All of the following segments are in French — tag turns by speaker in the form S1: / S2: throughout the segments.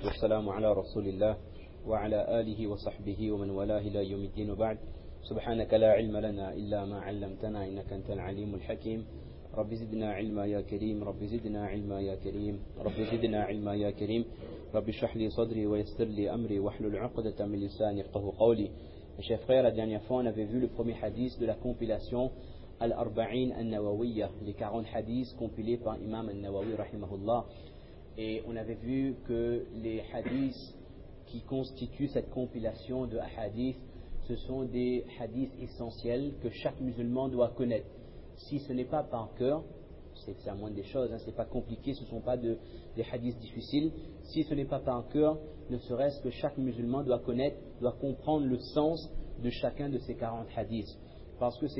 S1: والسلام على رسول الله وعلى آله وصحبه ومن والاه إلى يوم الدين وبعد سبحانك لا علم لنا إلا ما علمتنا إنك أنت العليم الحكيم رب زدنا علما يا كريم رب زدنا علما يا كريم رب زدنا علما يا كريم رب اشرح لي صدري ويسر لي أمري واحلل عقدة من لساني يفقهوا قولي. Mes chers frères, la dernière fois on avait vu le premier hadith de la compilation Al-Arba'in Al-Nawawiyya, les 40 hadiths compilés par Imam Al-Nawawi rahimahullah. Et on avait vu que les hadiths qui constituent cette compilation de hadiths, ce sont des hadiths essentiels que chaque musulman doit connaître. Si ce n'est pas par cœur, c'est la moindre des choses, ce n'est pas compliqué, ce ne sont pas des hadiths difficiles. Si ce n'est pas par cœur, ne serait-ce que chaque musulman doit connaître, doit comprendre le sens de chacun de ces 40 hadiths. Parce que ces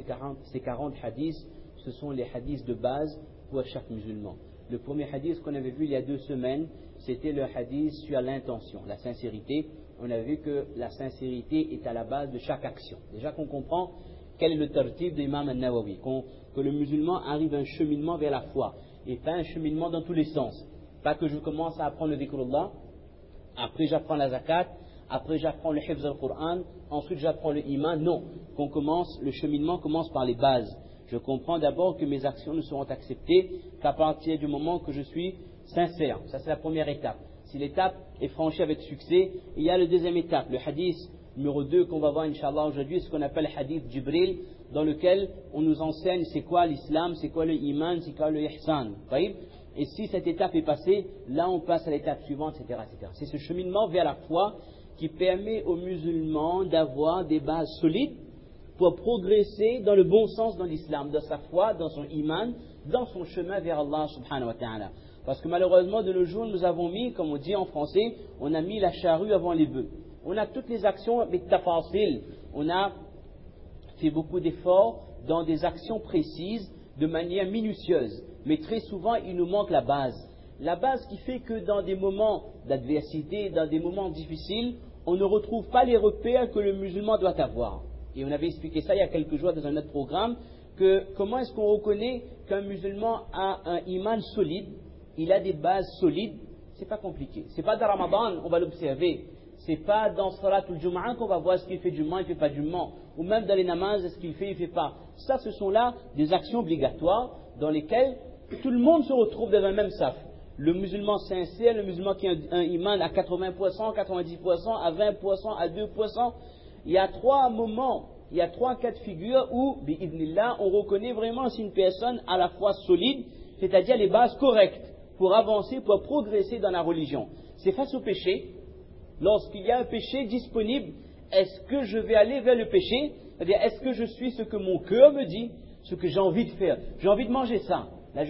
S1: 40 hadiths, ce sont les hadiths de base pour chaque musulman. Le premier hadith qu'on avait vu il y a 2 semaines, c'était le hadith sur l'intention, la sincérité. On a vu que la sincérité est à la base de chaque action. Déjà qu'on comprend quel est le tartib de l'imam Al-Nawawi, que le musulman arrive à un cheminement vers la foi, et pas un cheminement dans tous les sens. Pas que je commence à apprendre le dhikrullah, après j'apprends la zakat, après j'apprends le hifz al-Qur'an, ensuite j'apprends le iman. Non, le cheminement commence par les bases. Je comprends d'abord que mes actions ne seront acceptées qu'à partir du moment que je suis sincère. Ça c'est la première étape. Si l'étape est franchie avec succès, il y a la deuxième étape, le hadith numéro 2 qu'on va voir Inch'Allah aujourd'hui, ce qu'on appelle le hadith Jibril, dans lequel on nous enseigne c'est quoi l'islam, c'est quoi le iman, c'est quoi le ihsan. Et si cette étape est passée, là on passe à l'étape suivante, etc., etc. C'est ce cheminement vers la foi qui permet aux musulmans d'avoir des bases solides pour progresser dans le bon sens dans l'islam, dans sa foi, dans son iman, dans son chemin vers Allah subhanahu wa ta'ala. Parce que malheureusement de nos jours nous avons mis, comme on dit en français, on a mis la charrue avant les bœufs. On a toutes les actions avec tafasil. On a fait beaucoup d'efforts dans des actions précises, de manière minutieuse. Mais très souvent, il nous manque la base. La base qui fait que dans des moments d'adversité, dans des moments difficiles, on ne retrouve pas les repères que le musulman doit avoir. Et on avait expliqué ça il y a quelques jours dans un autre programme, que comment est-ce qu'on reconnaît qu'un musulman a un iman solide, il a des bases solides. C'est pas compliqué. C'est pas dans Ramadan, on va l'observer. C'est pas dans Salatul Jum'ah qu'on va voir ce qu'il fait du Mans, il fait pas du Mans. Ou même dans les namazes, ce qu'il fait, il fait pas. Ça, ce sont là des actions obligatoires dans lesquelles tout le monde se retrouve dans un même saf. Le musulman sincère, le musulman qui a un iman à 80%, 90%, à 20%, à 2%. Il y a 3 moments, il y a 3 cas de figure où, bi'idhnillah, on reconnaît vraiment si une personne a la foi solide, c'est-à-dire les bases correctes pour avancer, pour progresser dans la religion. C'est face au péché. Lorsqu'il y a un péché disponible, est-ce que je vais aller vers le péché? C'est-à-dire, est-ce que je suis ce que mon cœur me dit, ce que j'ai envie de faire? J'ai envie de manger ça. Là,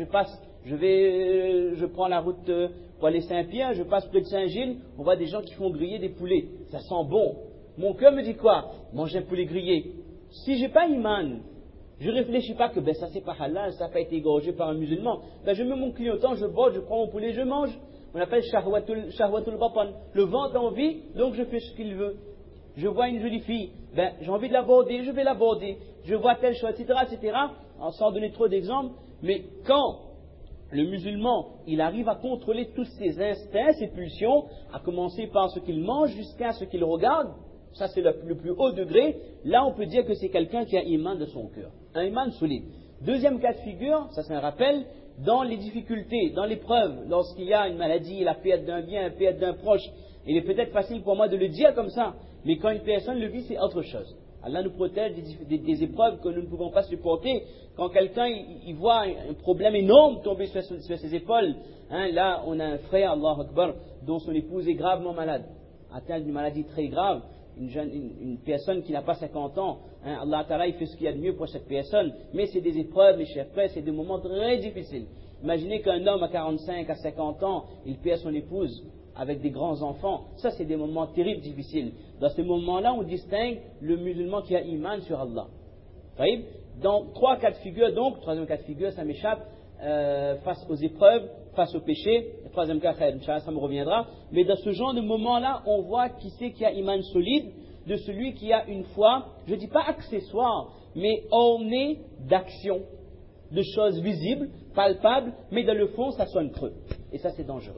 S1: je prends la route pour aller Saint-Pierre, je passe près de Saint-Gilles, on voit des gens qui font griller des poulets. Ça sent bon. Mon cœur me dit quoi? Manger un poulet grillé. Si j'ai pas iman, je réfléchis pas que ça c'est pas halal, ça n'a pas été égorgé par un musulman. Je mets mon clignotant, je bois, je prends mon poulet, je mange. On appelle shahwatul batan. Le ventre a envie, donc je fais ce qu'il veut. Je vois une jolie fille, j'ai envie de l'aborder, je vais l'aborder. Je vois telle chose, etc., etc. Sans donner trop d'exemples, mais quand le musulman, il arrive à contrôler tous ses instincts, ses pulsions, à commencer par ce qu'il mange jusqu'à ce qu'il regarde, ça c'est le plus haut degré, là on peut dire que c'est quelqu'un qui a iman de son cœur, un iman solide. Deuxième cas de figure, ça c'est un rappel, dans les difficultés, dans l'épreuve, lorsqu'il y a une maladie, la perte d'un bien, la perte d'un proche, il est peut-être facile pour moi de le dire comme ça, mais quand une personne le vit, c'est autre chose. Allah nous protège des épreuves que nous ne pouvons pas supporter. Quand quelqu'un il voit un problème énorme tomber sur ses épaules, là on a un frère, Allahu Akbar, dont son épouse est gravement malade, atteinte d'une maladie très grave, une personne qui n'a pas 50 ans, Allah Ta'ala il fait ce qu'il y a de mieux pour cette personne, mais c'est des épreuves, mes chers frères, c'est des moments très difficiles. Imaginez qu'un homme à 45, à 50 ans, il perd son épouse avec des grands enfants, ça c'est des moments terribles, difficiles. Dans ces moments-là, on distingue le musulman qui a iman sur Allah. Donc, 3 cas de figure, donc, 3e cas de figure, ça m'échappe, face aux épreuves, face au péché, le 3e cas, ça me reviendra, mais dans ce genre de moment-là, on voit qui c'est qui a iman solide, de celui qui a une foi, je ne dis pas accessoire, mais ornée d'action, de choses visibles, palpables, mais dans le fond, ça sonne creux. Et ça, c'est dangereux.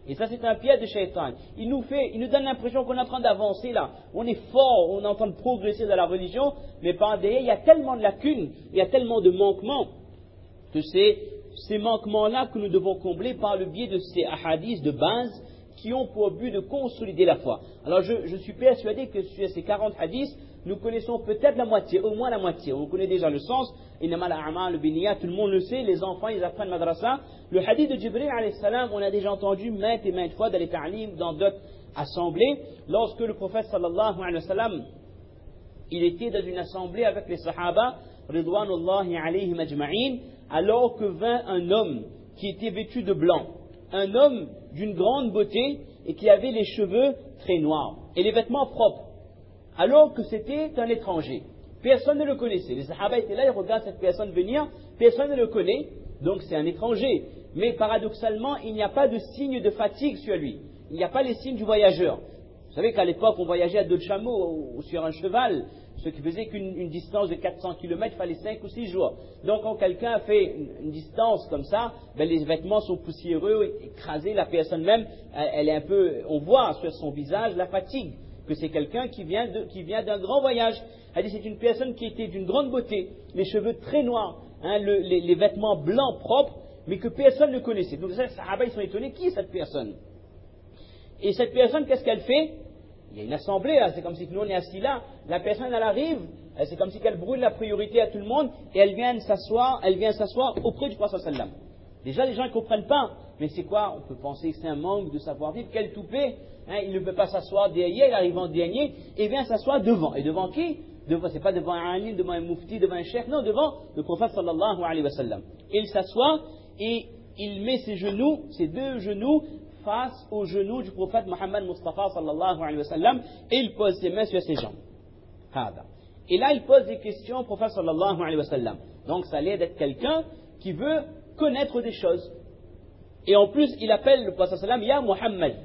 S1: Et ça, c'est un piège de Shaitan. Il nous donne l'impression qu'on est en train d'avancer là. On est fort, on est en train de progresser dans la religion, mais par derrière, il y a tellement de lacunes, il y a tellement de manquements, que c'est ces manquements-là que nous devons combler par le biais de ces hadiths de base qui ont pour but de consolider la foi. Alors, je suis persuadé que sur ces 40 hadiths, nous connaissons peut-être la moitié, au moins la moitié. On connaît déjà le sens. Innamal a'mal binniyat, tout le monde le sait, les enfants, ils apprennent madrasa. Le hadith de Jibril, alayhi salam, on a déjà entendu maintes et maintes fois dans les ta'lim, dans d'autres assemblées, lorsque le prophète sallallahu alayhi wa sallam, il était dans une assemblée avec les sahaba, ridwanullahi alayhim ajma'in, alors que vint un homme qui était vêtu de blanc, un homme d'une grande beauté et qui avait les cheveux très noirs et les vêtements propres, alors que c'était un étranger. Personne ne le connaissait. Les sahaba étaient là, ils regardent cette personne venir, personne ne le connaît, donc c'est un étranger. Mais paradoxalement, il n'y a pas de signe de fatigue sur lui. Il n'y a pas les signes du voyageur. Vous savez qu'à l'époque, on voyageait à dos de chameau ou sur un cheval, ce qui faisait qu'une distance de 400 km, il fallait 5 ou 6 jours. Donc quand quelqu'un a fait une distance comme ça, ben, les vêtements sont poussiéreux, écrasés, la personne même, elle est un peu, on voit sur son visage la fatigue, que c'est quelqu'un qui vient d'un grand voyage. Elle dit c'est une personne qui était d'une grande beauté, les cheveux très noirs, hein, les vêtements blancs propres, mais que personne ne connaissait. Donc les sahaba ils sont étonnés, qui est cette personne? Et cette personne, qu'est-ce qu'elle fait? Il y a une assemblée, c'est comme si nous on est assis là, la personne elle arrive, c'est comme si elle brûle la priorité à tout le monde, et elle vient s'asseoir auprès du prophète sallam. Déjà les gens ne comprennent pas, mais c'est quoi? On peut penser que c'est un manque de savoir-vivre, quel toupet, hein, il ne peut pas s'asseoir derrière, il arrive en dernier, et vient s'asseoir devant. Et devant qui? C'est pas devant un alim, devant un mufti, devant un cheikh, non, devant le prophète sallallahu alayhi wa sallam. Il s'assoit et il met ses deux genoux, face aux genoux du prophète Mohammed Mustafa sallallahu alayhi wa sallam, et il pose ses mains sur ses jambes. Et là, il pose des questions au prophète sallallahu alayhi wa sallam. Donc, ça a l'air d'être quelqu'un qui veut connaître des choses. Et en plus, il appelle le prophète sallallahu alayhi wa sallam, Ya Muhammad.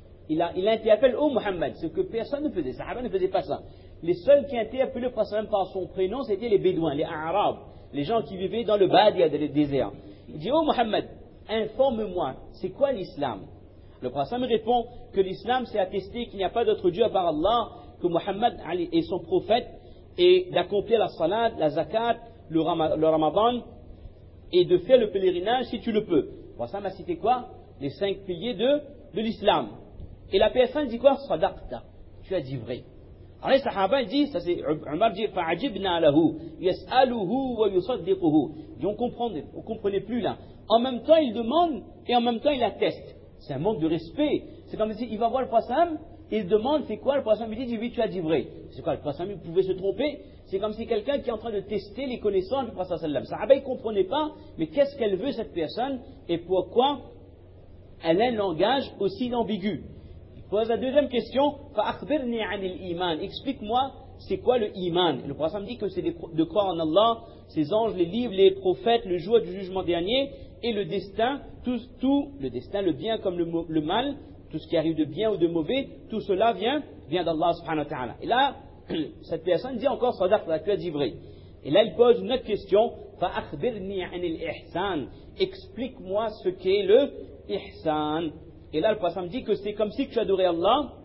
S1: Il interpelle au Muhammad, ce que personne ne faisait. Les Sahaba ne faisaient pas ça. Les seuls qui interpellaient le prophète sallallahu alayhi wa sallam par son prénom, c'était les Bédouins, les Arabes, les gens qui vivaient dans le Badia, dans le désert. Il dit, Oh Muhammad, informe-moi, c'est quoi l'islam? Le prophète répond que l'islam c'est attester qu'il n'y a pas d'autre Dieu à part Allah, que Muhammad est son prophète, et d'accomplir la salat, la zakat, le ramadan, et de faire le pèlerinage si tu le peux. Le prophète a cité quoi? Les 5 piliers de l'islam. Et la personne dit quoi? Sadaqta, tu as dit vrai. Alors les sahaba disent, ça c'est Umar dit, fa'ajibna lahu, yas'aluhu wa yusaddiquhu. On comprenait plus là. En même temps il demande, et en même temps il atteste. C'est un manque de respect. C'est comme si il va voir le prophète, il demande c'est quoi, le prophète lui dit oui, tu as dit vrai. C'est quoi, le prophète il pouvait se tromper? C'est comme si quelqu'un qui est en train de tester les connaissances du prophète sallam. Sahaba, ils ne comprenaient pas, mais qu'est-ce qu'elle veut cette personne et pourquoi elle a un langage aussi ambigu. Il pose la deuxième question, fa'akhbirni anil iman. Explique-moi c'est quoi le iman. Et le prophète dit que c'est de croire en Allah, ses anges, les livres, les prophètes, le jour du jugement dernier, et le destin, tout le destin, le bien comme le mal, tout ce qui arrive de bien ou de mauvais, tout cela vient d'Allah subhanahu wa ta'ala. Et là, cette personne dit encore, Sadaqta, tu as dit vrai. Et là, il pose une autre question, fa'akhbirni anil ihsan. Explique-moi ce qu'est le ihsan. Et là, le prophète dit que c'est comme si tu adorais Allah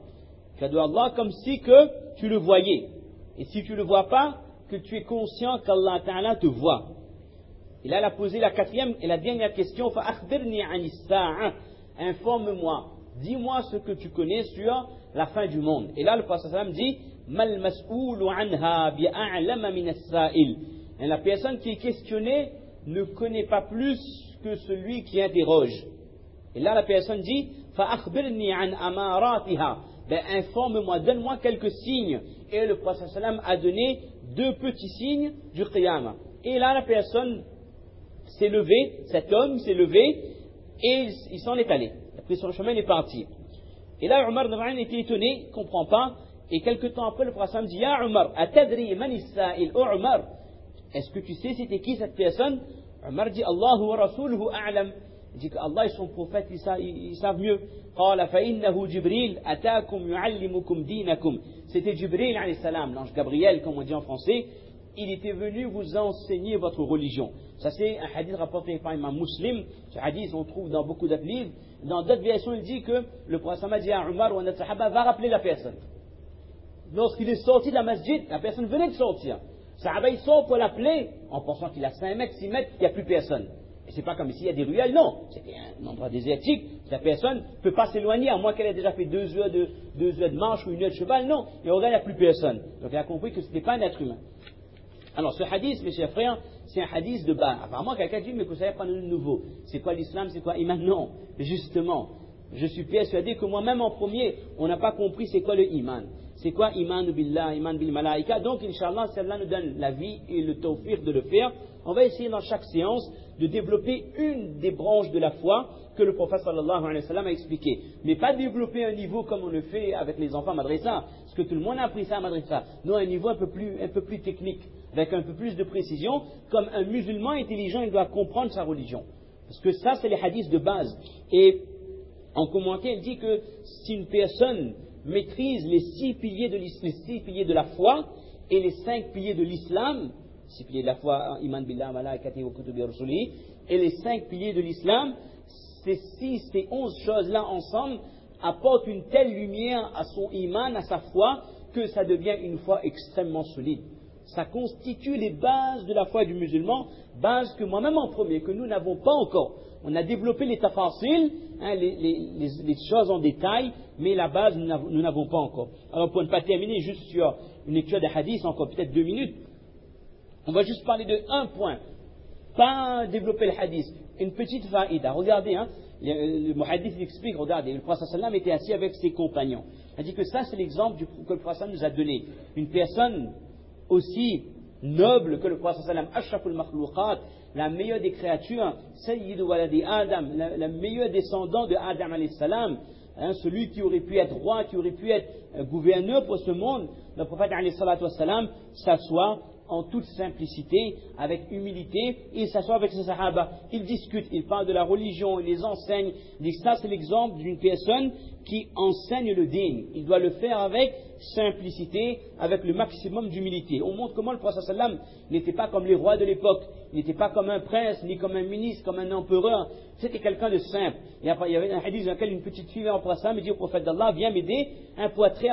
S1: comme si que tu le voyais. Et si tu ne le vois pas, que tu es conscient qu'Allah ta'ala te voit. Et là, elle a posé la quatrième et la dernière question, fa'akhbirni anis sa'a. Informe-moi, dis-moi ce que tu connais sur la fin du monde. Et là, le prophète sallam dit, mal mas'oulu anha bi'a'lama min as-sa'il. Et la personne qui est questionnée ne connaît pas plus que celui qui interroge. Et là, la personne dit, fa'akhbirni an amaratiha. Ben, informe-moi, donne-moi quelques signes. Et le prophète sallam a donné 2 petits signes du qiyamah. Et là, la personne s'est levée, cet homme s'est levé, et il s'en est allé. Il a pris son chemin, il est parti. Et là, Umar était étonné, il ne comprend pas. Et quelque temps après, le prophète sallam dit, Ya Umar, atadri man is-sa'il? Oh Umar, est-ce que tu sais c'était qui cette personne? Umar dit, Allahu wa rasuluhu a'lam. Il dit qu'Allah et son prophète, ils savent mieux. قال فإنه جبريل أتاكم يعلمكم دينكم. C'était Jibril alayhi salam, l'ange Gabriel comme on dit en français, il était venu vous enseigner votre religion. Ça c'est un hadith rapporté par Imam Muslim. Ce hadith on trouve dans beaucoup d'autres livres. Dans d'autres versions il dit que le prophète a dit à Umar ou à notre sahaba va rappeler la personne. Lorsqu'il est sorti de la masjid, la personne venait de sortir. Sahaba il sort pour l'appeler en pensant qu'il a 5 mètres, 6 mètres, il n'y a plus personne. Et c'est pas comme ici, il y a des ruelles, non. C'était un endroit désertique, la personne ne peut pas s'éloigner, à moins qu'elle ait déjà fait 2 heures de marche ou 1 heure de cheval, non. Et au regard, il n'y a plus personne. Donc il a compris que ce n'était pas un être humain. Alors ce hadith, mes chers frères, c'est un hadith de bas. Apparemment, quelqu'un dit, mais vous savez pas de nouveau. C'est quoi l'islam, c'est quoi iman? Non. Justement, je suis persuadé que moi-même en premier, on n'a pas compris c'est quoi le iman. C'est quoi iman billah, iman bil malaika. Donc, Inch'Allah, celle-là nous donne la vie et le tawfiq de le faire. On va essayer dans chaque séance de développer une des branches de la foi que le prophète sallallahu alayhi wa sallam a expliqué. Mais pas développer un niveau comme on le fait avec les enfants madrasa, parce que tout le monde a appris ça à madrasa. Non, un niveau un peu plus technique, avec un peu plus de précision, comme un musulman intelligent, il doit comprendre sa religion. Parce que ça, c'est les hadiths de base. Et en commentaire, il dit que si une personne maîtrise les 6 piliers de la foi et les 5 piliers de l'islam, 6 piliers de la foi, iman billah, malaikati wa kutubi rusuli, et les 5 piliers de l'islam, ces 11 choses-là ensemble apportent une telle lumière à son iman, à sa foi, que ça devient une foi extrêmement solide. Ça constitue les bases de la foi du musulman, bases que moi-même en premier, que nous n'avons pas encore. On a développé les tafasil, les choses en détail, mais la base, nous n'avons pas encore. Alors pour ne pas terminer juste sur une lecture des hadiths, encore peut-être 2 minutes, on va juste parler de un point, pas développer le hadith, une petite faïda. Regardez, le muhaddith explique, regardez, le prophète sallam était assis avec ses compagnons. Il dit que ça c'est l'exemple que le prophète nous a donné. Une personne aussi noble que le prophète sallam, ashraful makhlouqat, la meilleure des créatures, Sayyidu waladi Adam, la meilleure descendant de Adam alayhi salam, celui qui aurait pu être roi, qui aurait pu être gouverneur pour ce monde, le prophète alayhi salatu wassalam s'assoit en toute simplicité, avec humilité, et il s'assoit avec ses sahaba. Il discute, il parle de la religion, il les enseigne. Il dit que ça c'est l'exemple d'une personne qui enseigne le din. Il doit le faire avec simplicité, avec le maximum d'humilité. On montre comment le prophète sallam n'était pas comme les rois de l'époque, il n'était pas comme un prince, ni comme un ministre, comme un empereur. C'était quelqu'un de simple. Et après, il y avait un hadith dans lequel une petite fille vient au prophète sallam et dit au prophète d'Allah, viens m'aider pour traire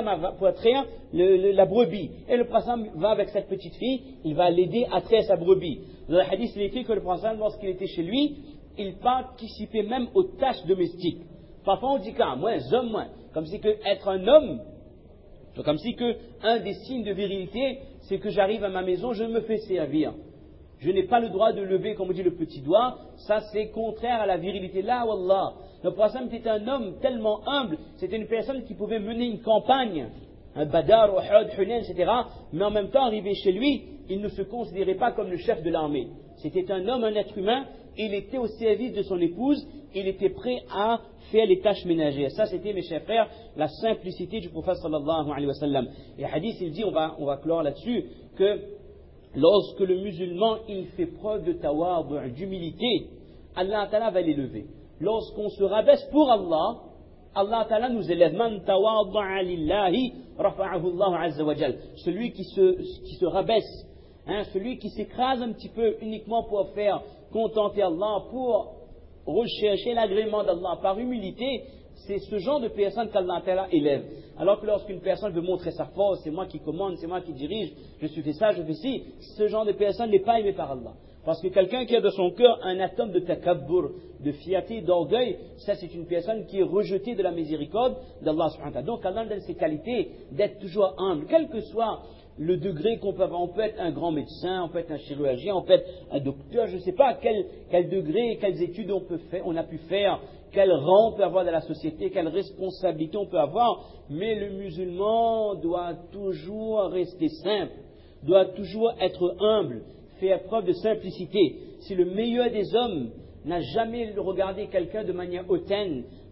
S1: la brebis. Et le prophète sallam va avec cette petite fille, il va l'aider à traire sa brebis. Dans le hadith, il est écrit que le prophète sallam, lorsqu'il était chez lui, il participait même aux tâches domestiques. Parfois on dit moins, homme moins. Comme si que être un homme, comme si que un des signes de virilité, c'est que j'arrive à ma maison, je me fais servir. Je n'ai pas le droit de lever, comme on dit, le petit doigt. Ça, c'est contraire à la virilité. Là, wallah. Le prophète était un homme tellement humble. C'était une personne qui pouvait mener une campagne. Un Badar, Uhud, Hunayn, etc. Mais en même temps, arrivé chez lui, il ne se considérait pas comme le chef de l'armée. C'était un homme, un être humain. Il était au service de son épouse. Il était prêt à faire les tâches ménagères. Ça, c'était, mes chers frères, la simplicité du prophète sallallahu alayhi wa sallam. Et hadith, il dit, on va clore là-dessus, que lorsque le musulman, il fait preuve de tawadu', d'humilité, Allah Ta'ala va l'élever. Lorsqu'on se rabaisse pour Allah, Allah Ta'ala nous élève. Man tawadu'a lillahi, rafa'ahu Allah azza wa jal. Celui qui se rabaisse, celui qui s'écrase un petit peu uniquement pour faire contenter Allah, pour rechercher l'agrément d'Allah par humilité, c'est ce genre de personne qu'Allah Ta'ala élève. Alors que lorsqu'une personne veut montrer sa force, c'est moi qui commande, c'est moi qui dirige, je suis fait ça, je fais ci, ce genre de personne n'est pas aimé par Allah. Parce que quelqu'un qui a dans son cœur un atome de takabbur, de fierté, d'orgueil, ça c'est une personne qui est rejetée de la miséricorde d'Allah subhanahu wa ta'ala. Donc Allah donne ses qualités d'être toujours humble, quel que soit le degré qu'on peut avoir. On peut être un grand médecin, on peut être un chirurgien, on peut être un docteur, je ne sais pas quel degré, quelles études on a pu faire, quel rang on peut avoir dans la société, quelle responsabilité on peut avoir, mais le musulman doit toujours rester simple, doit toujours être humble, faire preuve de simplicité. Si le meilleur des hommes n'a jamais regardé quelqu'un de manière hautaine,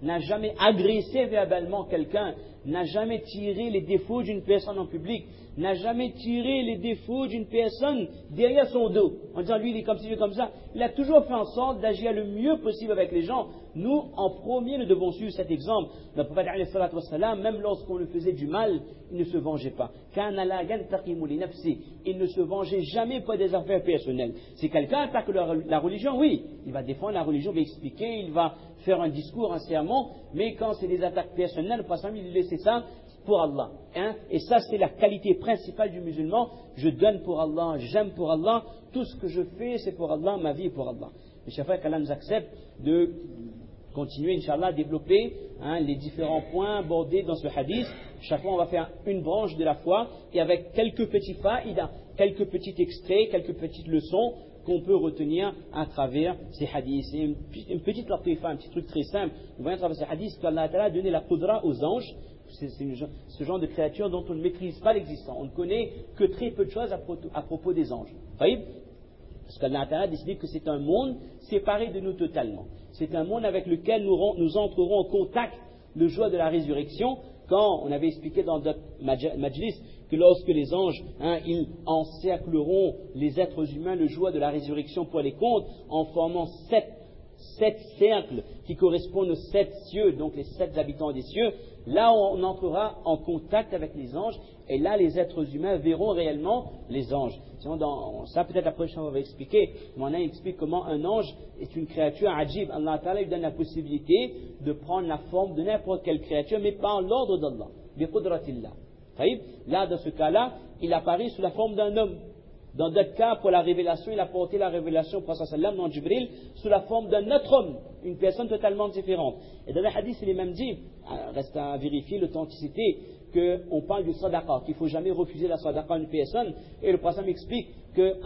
S1: n'a jamais agressé verbalement quelqu'un, n'a jamais tiré les défauts d'une personne en public, n'a jamais tiré les défauts d'une personne derrière son dos, en disant lui il est comme ci, lui comme ça. Il a toujours fait en sorte d'agir le mieux possible avec les gens. Nous, en premier, nous devons suivre cet exemple. Le prophète, même lorsqu'on lui faisait du mal, il ne se vengeait pas. Il ne se vengeait jamais pour des affaires personnelles. Si quelqu'un attaque la religion, oui, il va défendre la religion, il va expliquer, il va faire un discours, un sermon, mais quand c'est des attaques personnelles, le prophète, il laissait ça pour Allah. Et ça, c'est la qualité principale du musulman. Je donne pour Allah, j'aime pour Allah, tout ce que je fais, c'est pour Allah, ma vie est pour Allah. Mais chaque fois qu'Allah nous accepte de continuer, Inch'Allah, à développer les différents points abordés dans ce hadith. Chaque fois, on va faire une branche de la foi et avec quelques petits faïdas, quelques petits extraits, quelques petites leçons qu'on peut retenir à travers ces hadiths. C'est une petite latifa, un petit truc très simple. On voit à travers ces hadiths qu'Allah a donné la qudra aux anges. C'est ce genre de créatures dont on ne maîtrise pas l'existence. On ne connaît que très peu de choses à propos des anges. Parce qu'Allah a décidé que c'est un monde séparé de nous totalement. C'est un monde avec lequel nous entrerons en contact le jour de la résurrection. Quand on avait expliqué dans notre majlis que lorsque les anges, ils encercleront les êtres humains le jour de la résurrection pour les comptes, en formant sept cercles qui correspondent aux 7 cieux, donc les 7 habitants des cieux, là on entrera en contact avec les anges, et là les êtres humains verront réellement les anges. Ça peut-être après on va expliquer, mais on explique comment un ange est une créature ajib. Allah Ta'ala lui donne la possibilité de prendre la forme de n'importe quelle créature, mais pas en l'ordre d'Allah, bi qudratillah. Là dans ce cas-là, il apparaît sous la forme d'un homme. Dans d'autres cas, pour la révélation, il a porté la révélation pour sallam dans Jibril sous la forme d'un autre homme, une personne totalement différente. Et dans le hadith, il est même dit, reste à vérifier l'authenticité, qu'on parle du sadaqa, qu'il ne faut jamais refuser la sadaqa à une personne. Et le prophète m'explique que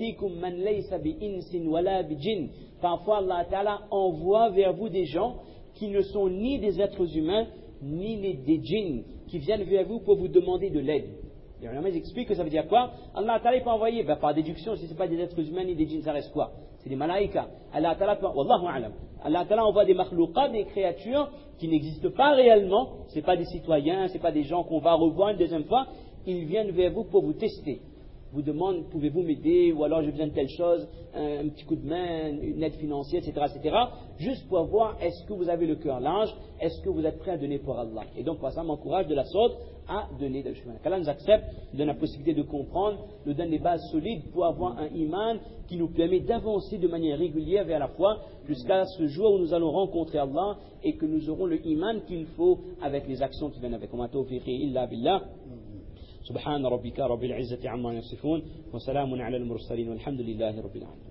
S1: parfois Allah Ta'ala envoie vers vous des gens qui ne sont ni des êtres humains, ni des djinns, qui viennent vers vous pour vous demander de l'aide. Les ulama expliquent que ça veut dire quoi? Allah Ta'ala peut envoyer, par déduction, si ce n'est pas des êtres humains ni des djinns, ça reste quoi? C'est des malaïkas. Allah Ta'ala envoie des makhlouqat, des créatures qui n'existent pas réellement, ce n'est pas des citoyens, ce n'est pas des gens qu'on va revoir une deuxième fois, ils viennent vers vous pour vous tester. Vous demandent, pouvez-vous m'aider, ou alors j'ai besoin de telle chose, un petit coup de main, une aide financière, etc., juste pour voir est-ce que vous avez le cœur large, est-ce que vous êtes prêt à donner pour Allah. Et donc, pour ça, m'encourage de la sorte à donner de le chemin. Qu'Allah nous accepte, nous donne la possibilité de comprendre, nous donne des bases solides pour avoir un iman qui nous permet d'avancer de manière régulière vers la foi jusqu'à ce jour où nous allons rencontrer Allah et que nous aurons le iman qu'il faut avec les actions qui viennent avec. Wa ma tawfiqi illa billah. سبحان ربك رب العزة عما يصفون وسلام على المرسلين والحمد لله رب العالمين